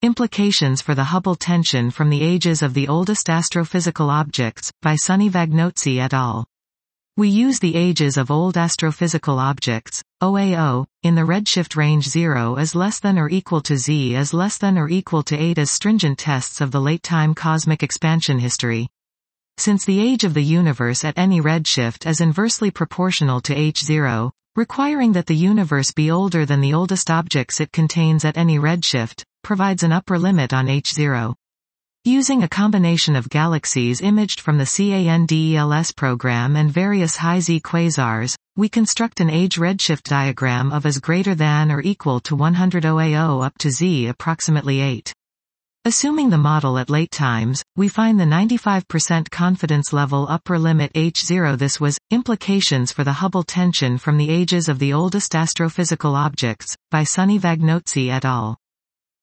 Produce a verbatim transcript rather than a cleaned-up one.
Implications for the Hubble tension from the ages of the oldest astrophysical objects, by Sunny Vagnozzi et al. We use the ages of old astrophysical objects, O A O, in the redshift range zero is less than or equal to z is less than or equal to eight as stringent tests of the late-time cosmic expansion history. Since the age of the universe at any redshift is inversely proportional to h zero, requiring that the universe be older than the oldest objects it contains at any redshift, provides an upper limit on h zero. Using a combination of galaxies imaged from the CANDELS program and various high-Z quasars, we construct an age redshift diagram of as greater than or equal to one hundred O A O up to Z approximately eight. Assuming the model at late times, we find the ninety-five percent confidence level upper limit h zero. This was, Implications for the Hubble tension from the ages of the oldest astrophysical objects, by Sunny Vagnozzi et al.